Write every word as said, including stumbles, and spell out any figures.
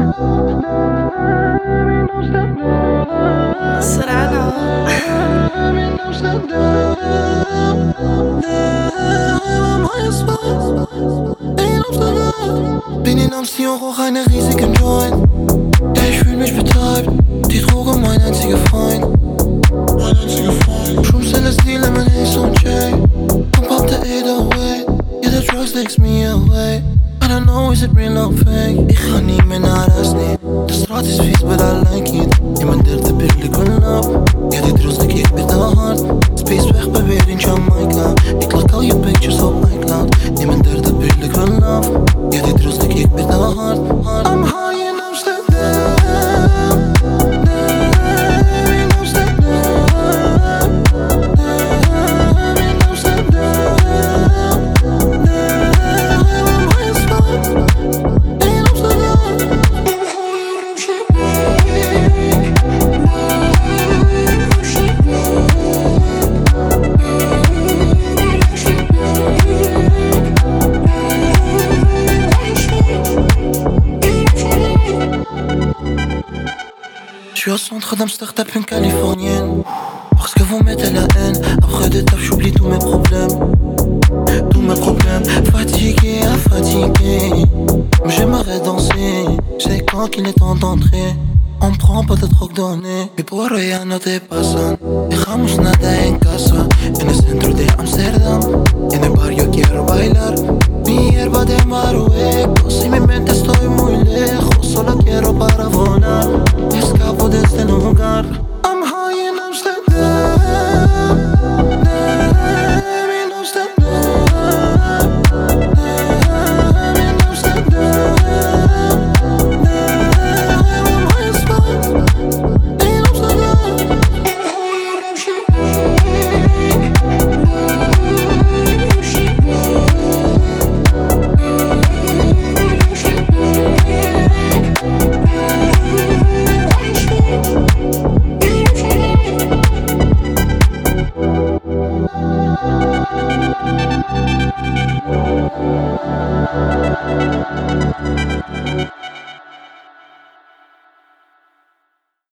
Serrano. Bin in Amsterdam, rauch eine riesige Joint. Ja, ich fühl mich betäubt. Die Droge mein einziger Freund. Mein einziger Freund. Shrooms, L S D, Lemon Haze und J. Pump up the eight oh eight. Yeah, the drugs takes me away. I don't know, is it real or fake? Ik ga niet meer naar huis, nee. De straat is vies, but I like it. In mijn derde pil, ik wil op. Ja, die drugs, ik ik met de hard. Space weg, bij weer in Jamaica. Ik like al je pictures op iCloud. In mijn derde pil, ik wil op. Ja, die drugs, ik ik met de hard. I'm high in Amsterdam. In Amsterdam. In Amsterdam. Je suis au centre d'Amsterdam, une californienne. Parce que vous mettez la haine. Après des tafs, j'oublie tous mes problèmes. Tous mes problèmes. Fatigué, à fatigué. Mais j'aimerais danser. C'est quand qu'il est temps d'entrer. On prend pas de drogue donnée. Mi porro ya no te pasan. Dejamos nada en casa. En el centro de Amsterdam. En el barrio quiero bailar. Mi hierba de maru.